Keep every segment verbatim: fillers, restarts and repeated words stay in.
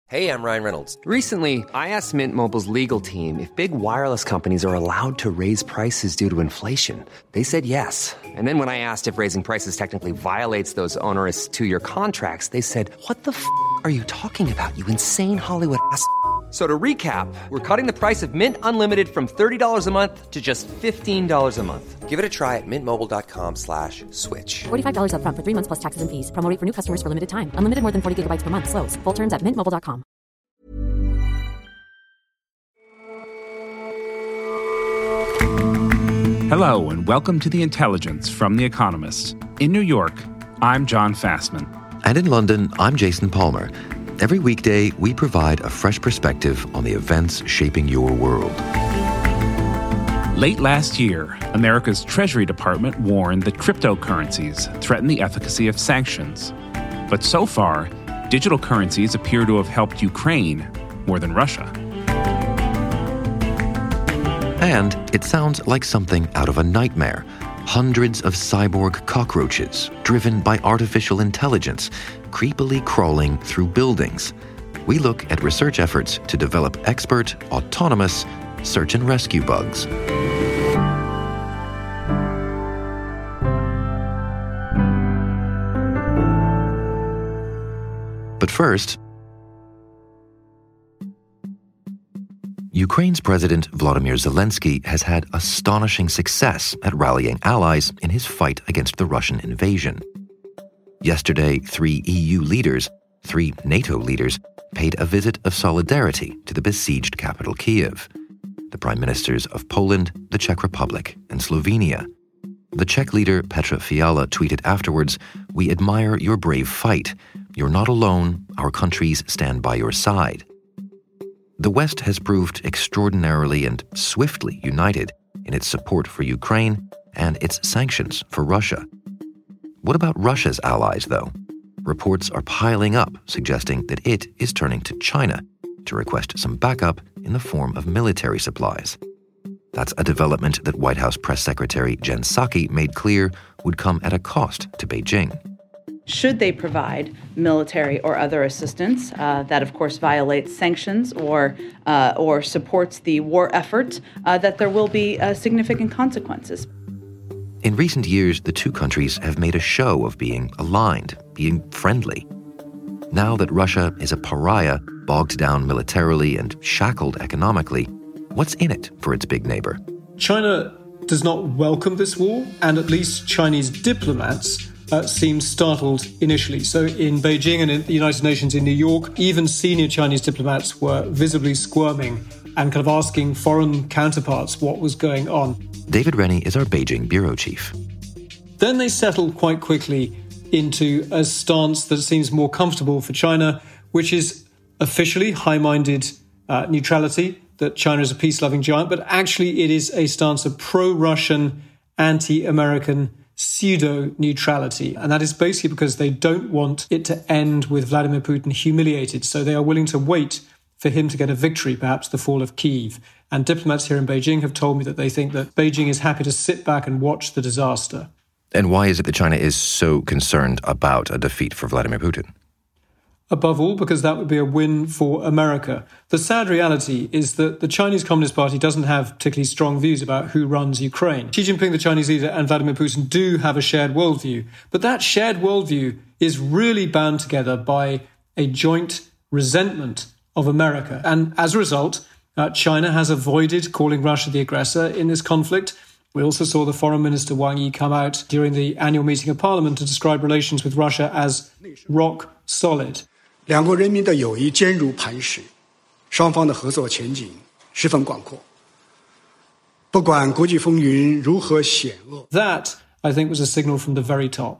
Hey, I'm Ryan Reynolds. Recently, I asked Mint Mobile's legal team if big wireless companies are allowed to raise prices due to inflation. They said yes. And then when I asked if raising prices technically violates those onerous two-year contracts, they said, what the f*** are you talking about, you insane Hollywood ass f- So to recap, we're cutting the price of Mint Unlimited from thirty dollars a month to just fifteen dollars a month. Give it a try at mintmobile.com slash switch. forty-five dollars up front for three months plus taxes and fees. Promo rate for new customers for limited time. Unlimited more than forty gigabytes per month. Slows full terms at mint mobile dot com. Hello, and welcome to The Intelligence from The Economist. In New York, I'm John Fassman. And in London, I'm Jason Palmer. Every weekday, we provide a fresh perspective on the events shaping your world. Late last year, America's Treasury Department warned that cryptocurrencies threaten the efficacy of sanctions. But so far, digital currencies appear to have helped Ukraine more than Russia. And it sounds like something out of a nightmare. Hundreds of cyborg cockroaches, driven by artificial intelligence, creepily crawling through buildings. We look at research efforts to develop expert, autonomous search and rescue bugs. But first, Ukraine's President Volodymyr Zelensky has had astonishing success at rallying allies in his fight against the Russian invasion. Yesterday, three E U leaders, three NATO leaders, paid a visit of solidarity to the besieged capital Kyiv. The prime ministers of Poland, the Czech Republic, and Slovenia. The Czech leader Petra Fiala tweeted afterwards, "We admire your brave fight. You're not alone. Our countries stand by your side." The West has proved extraordinarily and swiftly united in its support for Ukraine and its sanctions for Russia. What about Russia's allies, though? Reports are piling up suggesting that it is turning to China to request some backup in the form of military supplies. That's a development that White House Press Secretary Jen Psaki made clear would come at a cost to Beijing. Should they provide military or other assistance uh, that, of course, violates sanctions or uh, or supports the war effort, uh, that there will be uh, significant consequences. In recent years, the two countries have made a show of being aligned, being friendly. Now that Russia is a pariah, bogged down militarily and shackled economically, what's in it for its big neighbor? China does not welcome this war, and at least Chinese diplomats Uh, seemed startled initially. So in Beijing and in the United Nations in New York, even senior Chinese diplomats were visibly squirming and kind of asking foreign counterparts what was going on. David Rennie is our Beijing bureau chief. Then they settled quite quickly into a stance that seems more comfortable for China, which is officially high-minded uh, neutrality, that China is a peace-loving giant, but actually it is a stance of pro-Russian, anti-American pseudo-neutrality. And that is basically because they don't want it to end with Vladimir Putin humiliated. So they are willing to wait for him to get a victory, perhaps the fall of Kyiv. And diplomats here in Beijing have told me that they think that Beijing is happy to sit back and watch the disaster. And why is it that China is so concerned about a defeat for Vladimir Putin? Above all, because that would be a win for America. The sad reality is that the Chinese Communist Party doesn't have particularly strong views about who runs Ukraine. Xi Jinping, the Chinese leader, and Vladimir Putin do have a shared worldview. But that shared worldview is really bound together by a joint resentment of America. And as a result, uh, China has avoided calling Russia the aggressor in this conflict. We also saw the Foreign Minister Wang Yi come out during the annual meeting of Parliament to describe relations with Russia as rock solid. 两国人民的友谊坚如磐石，双方的合作前景十分广阔。不管国际风云如何险恶， That, I think, was a signal from the very top.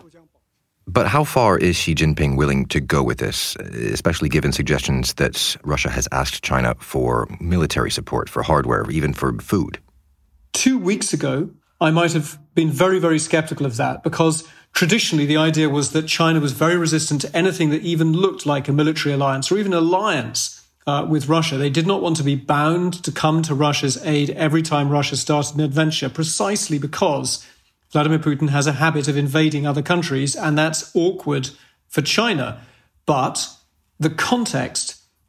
But how far is Xi Jinping willing to go with this, especially given suggestions that Russia has asked China for military support, for hardware, even for food? Two weeks ago, I might have been very, very skeptical of that because traditionally the idea was that China was very resistant to anything that even looked like a military alliance or even alliance uh, with Russia. They did not want to be bound to come to Russia's aid every time Russia started an adventure, precisely because Vladimir Putin has a habit of invading other countries, and that's awkward for China. But the context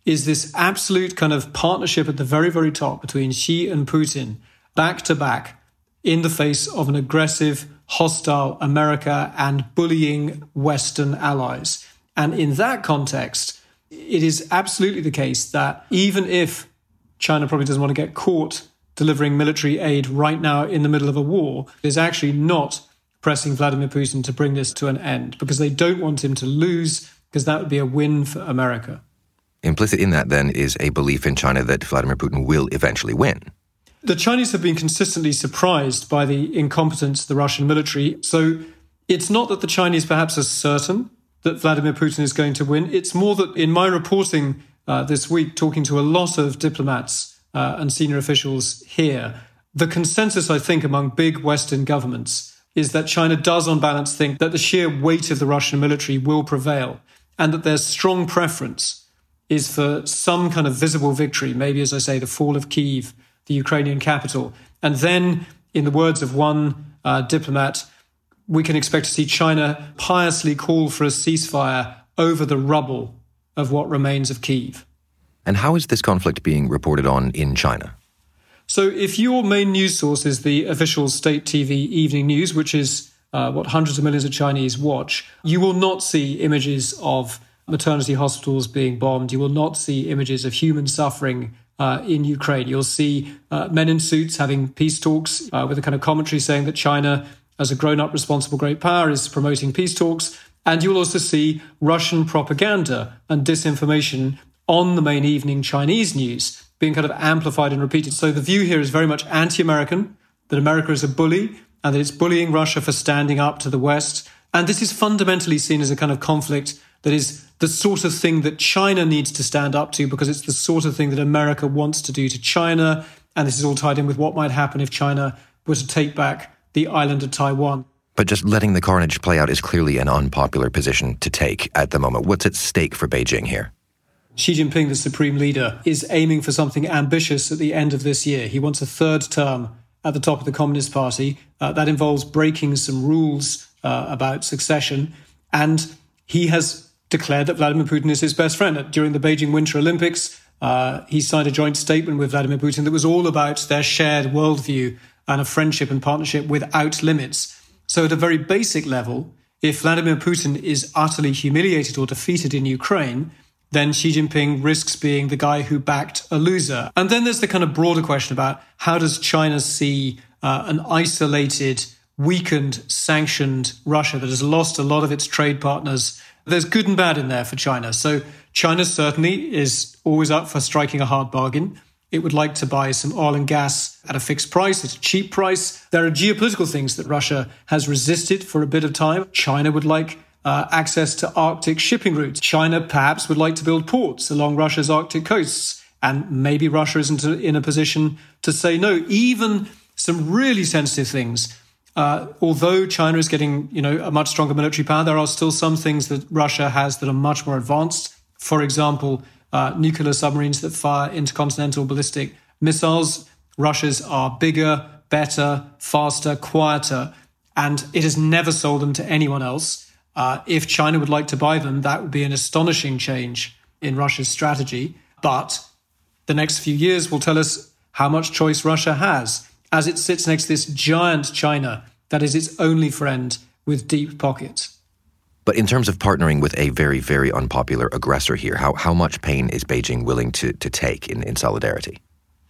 is this absolute kind of partnership at the very, very top between Xi and Putin, back to back, in the face of an aggressive, hostile America and bullying Western allies. And in that context, it is absolutely the case that even if China probably doesn't want to get caught delivering military aid right now in the middle of a war, it is actually not pressing Vladimir Putin to bring this to an end because they don't want him to lose, because that would be a win for America. Implicit in that, then, is a belief in China that Vladimir Putin will eventually win. The Chinese have been consistently surprised by the incompetence of the Russian military. So it's not that the Chinese perhaps are certain that Vladimir Putin is going to win. It's more that in my reporting uh, this week, talking to a lot of diplomats uh, and senior officials here, the consensus, I think, among big Western governments is that China does, on balance, think that the sheer weight of the Russian military will prevail and that their strong preference is for some kind of visible victory, maybe, as I say, the fall of Kyiv, the Ukrainian capital. And then, in the words of one uh, diplomat, we can expect to see China piously call for a ceasefire over the rubble of what remains of Kyiv. And how is this conflict being reported on in China? So if your main news source is the official state T V evening news, which is uh, what hundreds of millions of Chinese watch, you will not see images of maternity hospitals being bombed. You will not see images of human suffering uh, in Ukraine. You'll see uh, men in suits having peace talks uh, with a kind of commentary saying that China, as a grown-up responsible great power, is promoting peace talks. And you'll also see Russian propaganda and disinformation on the main evening Chinese news being kind of amplified and repeated. So the view here is very much anti-American, that America is a bully and that it's bullying Russia for standing up to the West. And this is fundamentally seen as a kind of conflict that is the sort of thing that China needs to stand up to because it's the sort of thing that America wants to do to China. And this is all tied in with what might happen if China were to take back the island of Taiwan. But just letting the carnage play out is clearly an unpopular position to take at the moment. What's at stake for Beijing here? Xi Jinping, the supreme leader, is aiming for something ambitious at the end of this year. He wants a third term at the top of the Communist Party. Uh, that involves breaking some rules uh, about succession. And he has declared that Vladimir Putin is his best friend. During the Beijing Winter Olympics, uh, he signed a joint statement with Vladimir Putin that was all about their shared worldview and a friendship and partnership without limits. So at a very basic level, if Vladimir Putin is utterly humiliated or defeated in Ukraine, then Xi Jinping risks being the guy who backed a loser. And then there's the kind of broader question about how does China see uh, an isolated, weakened, sanctioned Russia that has lost a lot of its trade partners. There's good and bad in there for China. So China certainly is always up for striking a hard bargain. It would like to buy some oil and gas at a fixed price, at a cheap price. There are geopolitical things that Russia has resisted for a bit of time. China would like uh, access to Arctic shipping routes. China perhaps would like to build ports along Russia's Arctic coasts. And maybe Russia isn't in a position to say no. Even some really sensitive things. Uh, although China is getting, you know, a much stronger military power, there are still some things that Russia has that are much more advanced. For example, uh, nuclear submarines that fire intercontinental ballistic missiles. Russia's are bigger, better, faster, quieter, and it has never sold them to anyone else. Uh, if China would like to buy them, that would be an astonishing change in Russia's strategy. But the next few years will tell us how much choice Russia has as it sits next to this giant China that is its only friend with deep pockets. But in terms of partnering with a very, very unpopular aggressor here, how, how much pain is Beijing willing to, to take in, in solidarity?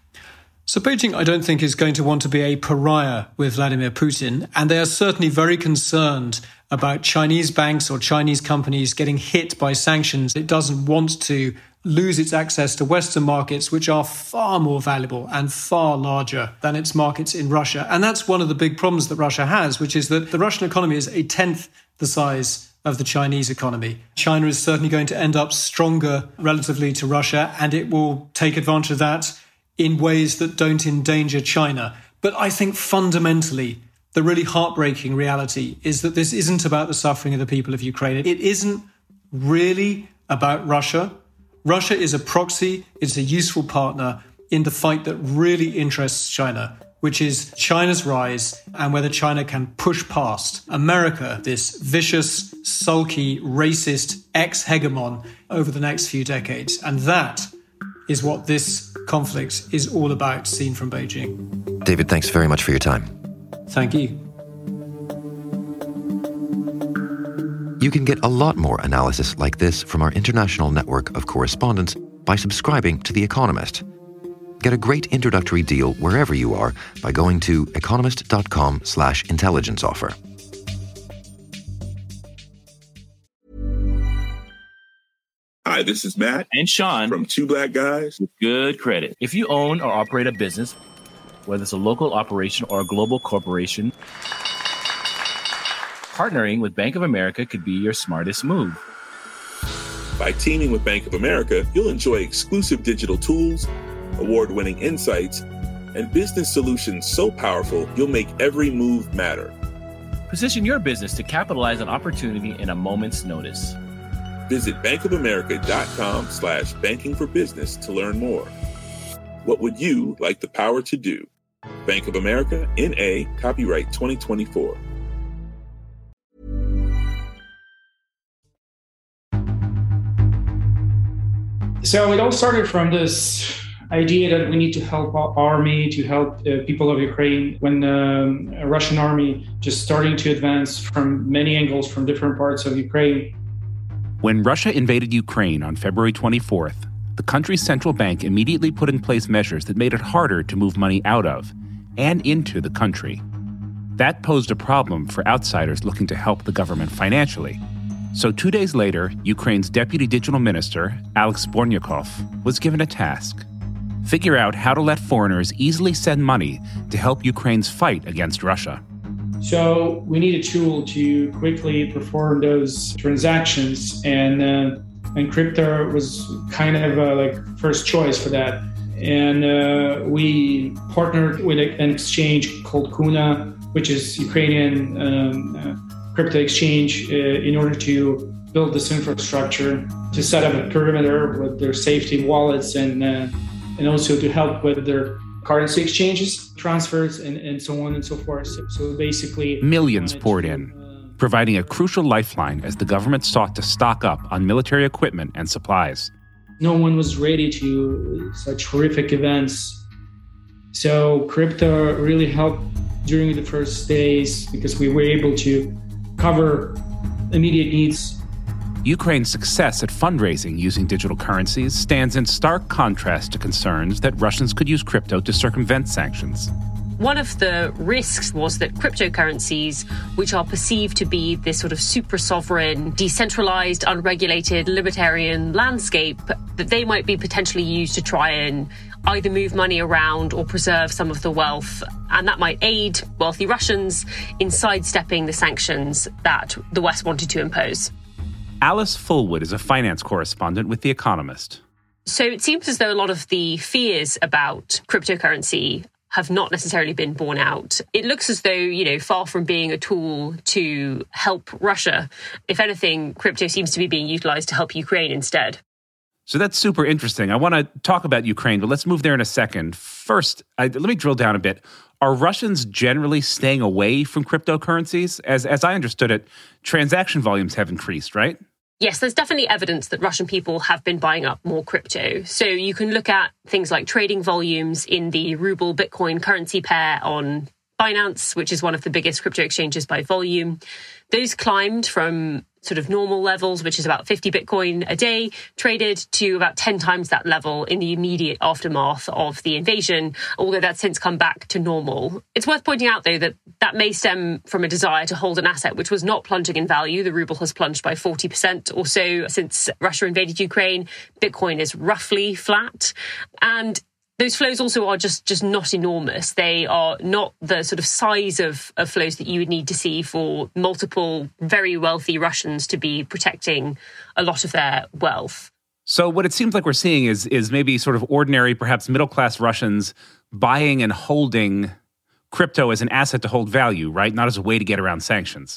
So Beijing, I don't think, is going to want to be a pariah with Vladimir Putin, and they are certainly very concerned about Chinese banks or Chinese companies getting hit by sanctions. It doesn't want to lose its access to Western markets, which are far more valuable and far larger than its markets in Russia. And that's one of the big problems that Russia has, which is that the Russian economy is a tenth the size of the Chinese economy. China is certainly going to end up stronger relatively to Russia, and it will take advantage of that in ways that don't endanger China. But I think fundamentally, the really heartbreaking reality is that this isn't about the suffering of the people of Ukraine. It isn't really about Russia. Russia is a proxy, it's a useful partner in the fight that really interests China, which is China's rise and whether China can push past America, this vicious, sulky, racist ex-hegemon, over the next few decades. And that is what this conflict is all about, seen from Beijing. David, thanks very much for your time. Thank you. You can get a lot more analysis like this from our international network of correspondents by subscribing to The Economist. Get a great introductory deal wherever you are by going to economist.com slash intelligence offer. Hi, this is Matt and Sean from Two Black Guys with Good Credit. If you own or operate a business, whether it's a local operation or a global corporation, partnering with Bank of America could be your smartest move. By teaming with Bank of America, you'll enjoy exclusive digital tools, award-winning insights, and business solutions so powerful you'll make every move matter. Position your business to capitalize on opportunity in a moment's notice. Visit bankofamerica.com slash banking for business to learn more. What would you like the power to do? Bank of America, N A, copyright twenty twenty-four. So it all started from this idea that we need to help our army, to help the people of Ukraine, when um, a Russian army just starting to advance from many angles from different parts of Ukraine. When Russia invaded Ukraine on February twenty-fourth, the country's central bank immediately put in place measures that made it harder to move money out of and into the country. That posed a problem for outsiders looking to help the government financially. So two days later, Ukraine's deputy digital minister, Alex Bornyakov, was given a task: figure out how to let foreigners easily send money to help Ukraine's fight against Russia. So we need a tool to quickly perform those transactions, and uh, and Crypto was kind of a like first choice for that. And uh, we partnered with an exchange called Kuna, which is Ukrainian um, uh, crypto exchange, uh, in order to build this infrastructure, to set up a perimeter with their safety wallets, and uh, and also to help with their currency exchanges, transfers, and, and so on and so forth. So, so basically... Millions poured in, providing a crucial lifeline as the government sought to stock up on military equipment and supplies. No one was ready to such horrific events. So crypto really helped during the first days because we were able to cover immediate needs. Ukraine's success at fundraising using digital currencies stands in stark contrast to concerns that Russians could use crypto to circumvent sanctions. One of the risks was that cryptocurrencies, which are perceived to be this sort of super sovereign, decentralized, unregulated, libertarian landscape, that they might be potentially used to try and either move money around or preserve some of the wealth. And that might aid wealthy Russians in sidestepping the sanctions that the West wanted to impose. Alice Fullwood is a finance correspondent with The Economist. So it seems as though a lot of the fears about cryptocurrency have not necessarily been borne out. It looks as though, you know, far from being a tool to help Russia, if anything, crypto seems to be being utilized to help Ukraine instead. So that's super interesting. I want to talk about Ukraine, but let's move there in a second. First, I, let me drill down a bit. Are Russians generally staying away from cryptocurrencies? As, as I understood it, transaction volumes have increased, right? Yes, there's definitely evidence that Russian people have been buying up more crypto. So you can look at things like trading volumes in the ruble Bitcoin currency pair on Binance, which is one of the biggest crypto exchanges by volume. Those climbed from sort of normal levels, which is about fifty Bitcoin a day traded, to about ten times that level in the immediate aftermath of the invasion, although that's since come back to normal. It's worth pointing out, though, that that may stem from a desire to hold an asset which was not plunging in value. The ruble has plunged by forty percent or so since Russia invaded Ukraine. Bitcoin is roughly flat. And those flows also are just, just not enormous. They are not the sort of size of, of flows that you would need to see for multiple very wealthy Russians to be protecting a lot of their wealth. So what it seems like we're seeing is, is maybe sort of ordinary, perhaps middle-class Russians buying and holding crypto as an asset to hold value, right? Not as a way to get around sanctions.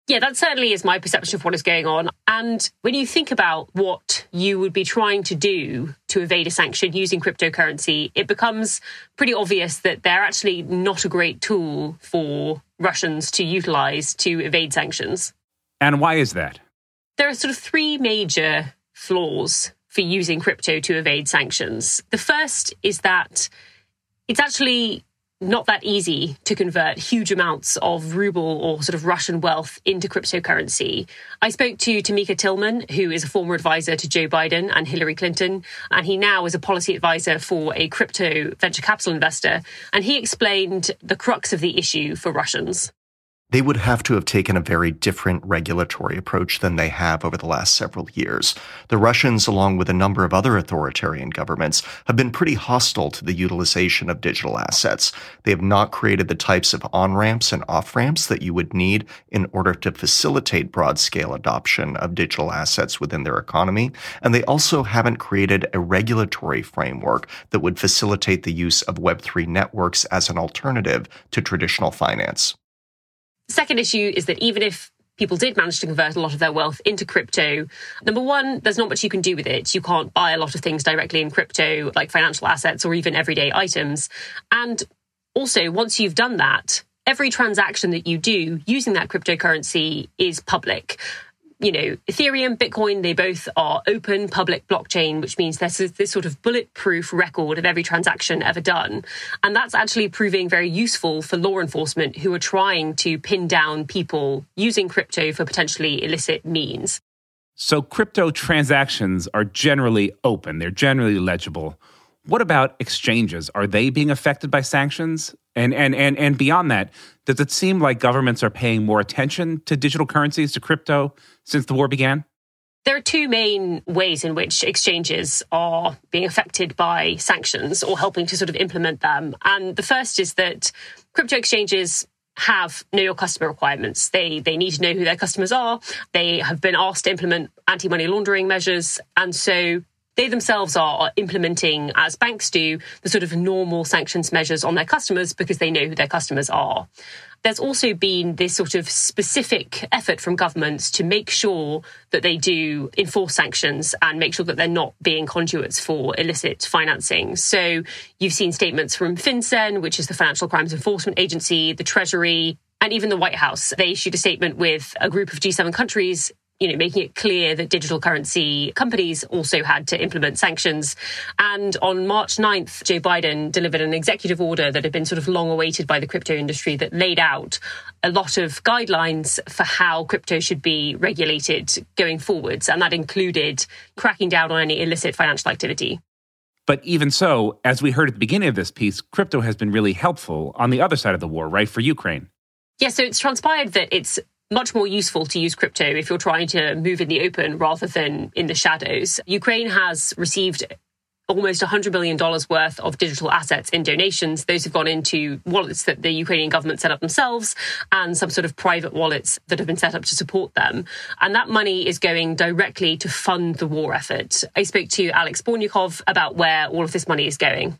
Yeah, that certainly is my perception of what is going on. And when you think about what you would be trying to do to evade a sanction using cryptocurrency, it becomes pretty obvious that they're actually not a great tool for Russians to utilize to evade sanctions. And why is that? There are sort of three major flaws for using crypto to evade sanctions. The first is that it's actually not that easy to convert huge amounts of ruble or sort of Russian wealth into cryptocurrency. I spoke to Tamika Tillman, who is a former advisor to Joe Biden and Hillary Clinton, and he now is a policy advisor for a crypto venture capital investor. And he explained the crux of the issue for Russians. They would have to have taken a very different regulatory approach than they have over the last several years. The Russians, along with a number of other authoritarian governments, have been pretty hostile to the utilization of digital assets. They have not created the types of on-ramps and off-ramps that you would need in order to facilitate broad-scale adoption of digital assets within their economy. And they also haven't created a regulatory framework that would facilitate the use of Web three networks as an alternative to traditional finance. The second issue is that even if people did manage to convert a lot of their wealth into crypto, number one, there's not much you can do with it. You can't buy a lot of things directly in crypto, like financial assets or even everyday items. And also, once you've done that, every transaction that you do using that cryptocurrency is public. You know, Ethereum, Bitcoin, they both are open public blockchain, which means there's this sort of bulletproof record of every transaction ever done. And that's actually proving very useful for law enforcement who are trying to pin down people using crypto for potentially illicit means. So crypto transactions are generally open. They're generally legible. What about exchanges? Are they being affected by sanctions? And and and and beyond that, does it seem like governments are paying more attention to digital currencies, to crypto, since the war began? There are two main ways in which exchanges are being affected by sanctions or helping to sort of implement them. And the first is that crypto exchanges have know your customer requirements. They they need to know who their customers are. They have been asked to implement anti-money laundering measures. And so they themselves are implementing, as banks do, the sort of normal sanctions measures on their customers because they know who their customers are. There's also been this sort of specific effort from governments to make sure that they do enforce sanctions and make sure that they're not being conduits for illicit financing. So you've seen statements from FinCEN, which is the Financial Crimes Enforcement Agency, the Treasury, and even the White House. They issued a statement with a group of G seven countries, you know, making it clear that digital currency companies also had to implement sanctions. And on March ninth, Joe Biden delivered an executive order that had been sort of long awaited by the crypto industry that laid out a lot of guidelines for how crypto should be regulated going forwards. And that included cracking down on any illicit financial activity. But even so, as we heard at the beginning of this piece, crypto has been really helpful on the other side of the war, right, for Ukraine? Yeah, so it's transpired that it's much more useful to use crypto if you're trying to move in the open rather than in the shadows. Ukraine has received almost one hundred billion dollars worth of digital assets in donations. Those have gone into wallets that the Ukrainian government set up themselves and some sort of private wallets that have been set up to support them. And that money is going directly to fund the war effort. I spoke to Alex Bornyakov about where all of this money is going.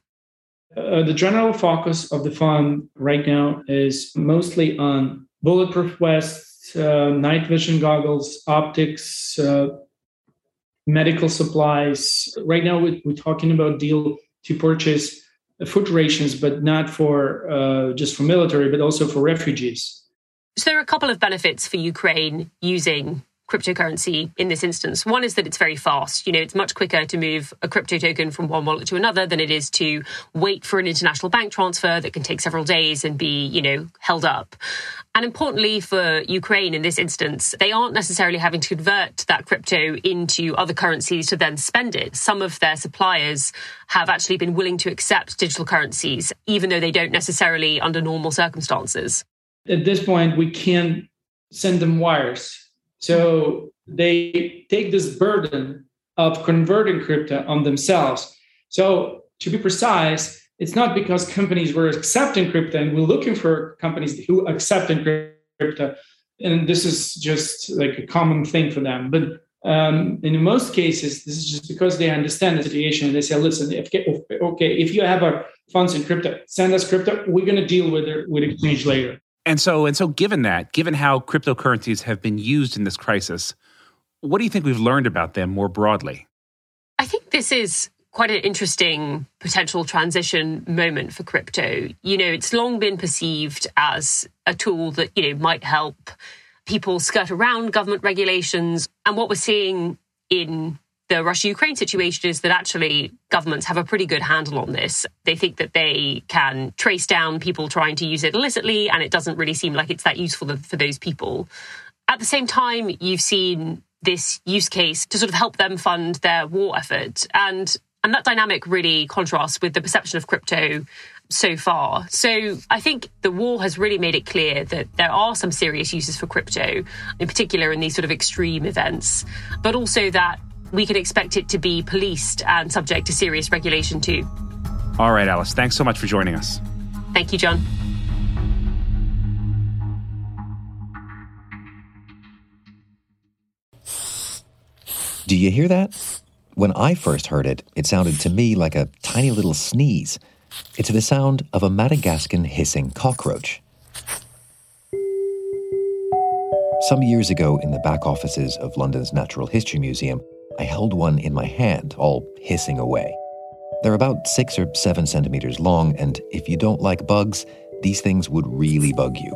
Uh, the general focus of the fund right now is mostly on bulletproof vests, Uh, night vision goggles, optics, uh, medical supplies. Right now, we, we're talking about deal to purchase food rations, but not for uh, just for military, but also for refugees. So there are a couple of benefits for Ukraine using cryptocurrency in this instance. One is that it's very fast. You know, it's much quicker to move a crypto token from one wallet to another than it is to wait for an international bank transfer that can take several days and be, you know, held up. And importantly for Ukraine in this instance, they aren't necessarily having to convert that crypto into other currencies to then spend it. Some of their suppliers have actually been willing to accept digital currencies, even though they don't necessarily under normal circumstances. At this point, we can't send them wires. So they take this burden of converting crypto on themselves. So to be precise, it's not because companies were accepting crypto and we're looking for companies who accept crypto. And this is just like a common thing for them. But um, in most cases, this is just because they understand the situation and they say, listen, if, okay, if you have our funds in crypto, send us crypto. We're going to deal with it with exchange later. And so, and so given that, given how cryptocurrencies have been used in this crisis, what do you think we've learned about them more broadly? I think this is quite an interesting potential transition moment for crypto. You know, it's long been perceived as a tool that, you know, might help people skirt around government regulations. And what we're seeing in the Russia-Ukraine situation is that actually governments have a pretty good handle on this. They think that they can trace down people trying to use it illicitly, and it doesn't really seem like it's that useful for those people. At the same time, you've seen this use case to sort of help them fund their war effort. And, and that dynamic really contrasts with the perception of crypto so far. So I think the war has really made it clear that there are some serious uses for crypto, in particular in these sort of extreme events, but also that we can expect it to be policed and subject to serious regulation too. All right, Alice, thanks so much for joining us. Thank you, John. Do you hear that? When I first heard it, it sounded to me like a tiny little sneeze. It's the sound of a Madagascan hissing cockroach. Some years ago, in the back offices of London's Natural History Museum, I held one in my hand, all hissing away. They're about six or seven centimeters long, and if you don't like bugs, these things would really bug you.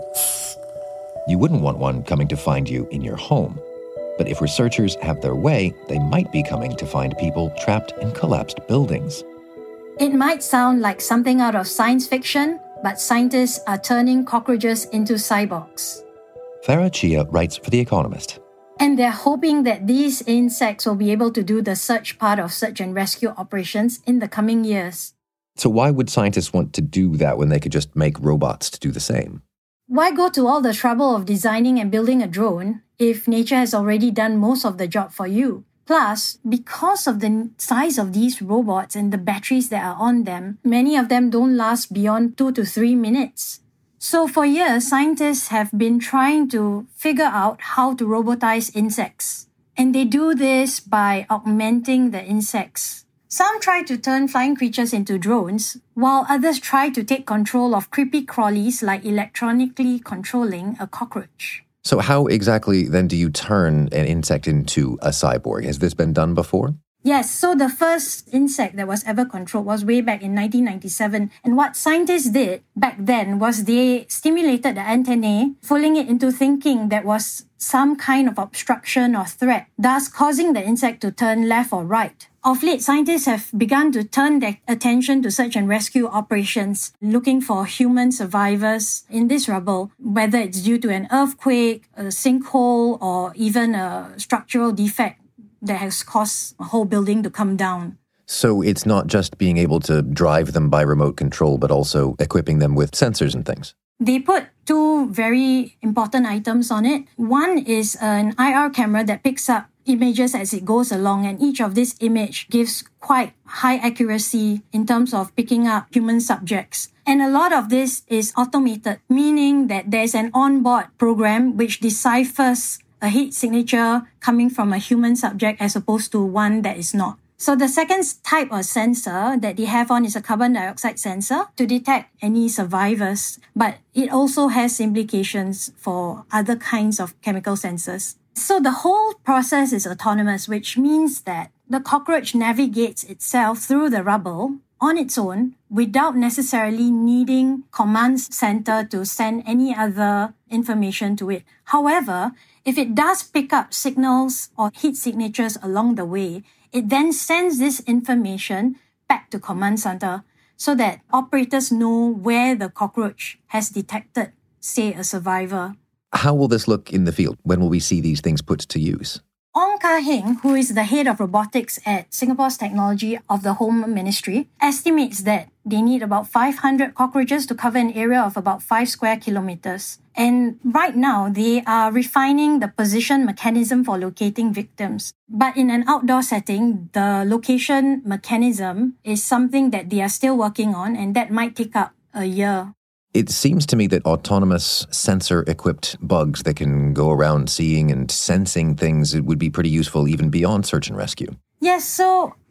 You wouldn't want one coming to find you in your home. But if researchers have their way, they might be coming to find people trapped in collapsed buildings. It might sound like something out of science fiction, but scientists are turning cockroaches into cyborgs. Farah Chia writes for The Economist. And they're hoping that these insects will be able to do the search part of search and rescue operations in the coming years. So why would scientists want to do that when they could just make robots to do the same? Why go to all the trouble of designing and building a drone if nature has already done most of the job for you? Plus, because of the size of these robots and the batteries that are on them, many of them don't last beyond two to three minutes. So for years, scientists have been trying to figure out how to robotize insects. And they do this by augmenting the insects. Some try to turn flying creatures into drones, while others try to take control of creepy crawlies like electronically controlling a cockroach. So how exactly then do you turn an insect into a cyborg? Has this been done before? Yes, so the first insect that was ever controlled was way back in nineteen ninety-seven. And what scientists did back then was they stimulated the antennae, fooling it into thinking there was some kind of obstruction or threat, thus causing the insect to turn left or right. Of late, scientists have begun to turn their attention to search and rescue operations, looking for human survivors in this rubble, whether it's due to an earthquake, a sinkhole, or even a structural defect that has caused a whole building to come down. So it's not just being able to drive them by remote control, but also equipping them with sensors and things. They put two very important items on it. One is an I R camera that picks up images as it goes along, and each of this image gives quite high accuracy in terms of picking up human subjects. And a lot of this is automated, meaning that there's an onboard program which deciphers a heat signature coming from a human subject as opposed to one that is not. So the second type of sensor that they have on is a carbon dioxide sensor to detect any survivors, but it also has implications for other kinds of chemical sensors. So the whole process is autonomous, which means that the cockroach navigates itself through the rubble on its own without necessarily needing command center to send any other information to it. However, if it does pick up signals or heat signatures along the way, it then sends this information back to command center so that operators know where the cockroach has detected, say, a survivor. How will this look in the field? When will we see these things put to use? Ong Kah-Heng, who is the head of robotics at Singapore's Technology of the Home Ministry, estimates that they need about five hundred cockroaches to cover an area of about five square kilometers. And right now, they are refining the position mechanism for locating victims. But in an outdoor setting, the location mechanism is something that they are still working on, and that might take up a year. It seems to me that autonomous sensor-equipped bugs that can go around seeing and sensing things, it would be pretty useful even beyond search and rescue. Yes, so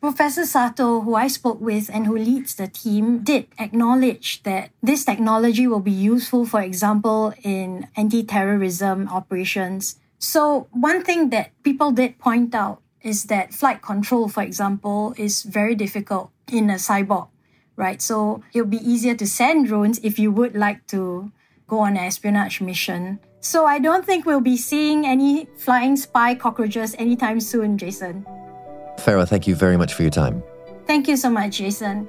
Professor Sato, who I spoke with and who leads the team, did acknowledge that this technology will be useful, for example, in anti-terrorism operations. So one thing that people did point out is that flight control, for example, is very difficult in a cyborg, right? So it'll be easier to send drones if you would like to go on an espionage mission. So I don't think we'll be seeing any flying spy cockroaches anytime soon, Jason. Farah, thank you very much for your time. Thank you so much, Jason.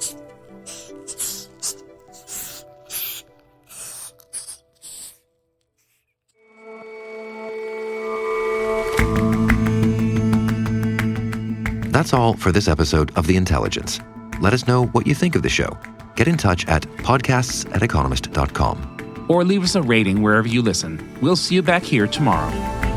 That's all for this episode of The Intelligence. Let us know what you think of the show. Get in touch at podcasts at economist dot com. Or leave us a rating wherever you listen. We'll see you back here tomorrow.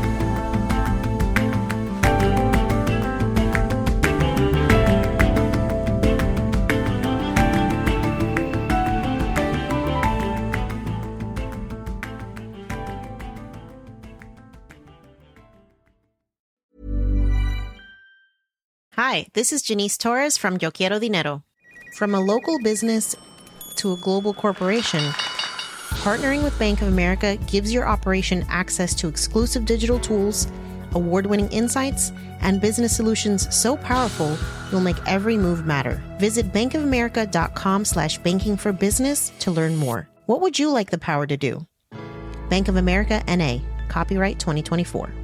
Hi, this is Janice Torres from Yo Quiero Dinero. From a local business to a global corporation, partnering with Bank of America gives your operation access to exclusive digital tools, award-winning insights, and business solutions so powerful you'll make every move matter. Visit bankofamerica.com slash banking for business to learn more. What would you like the power to do? Bank of America, N A. Copyright twenty twenty-four.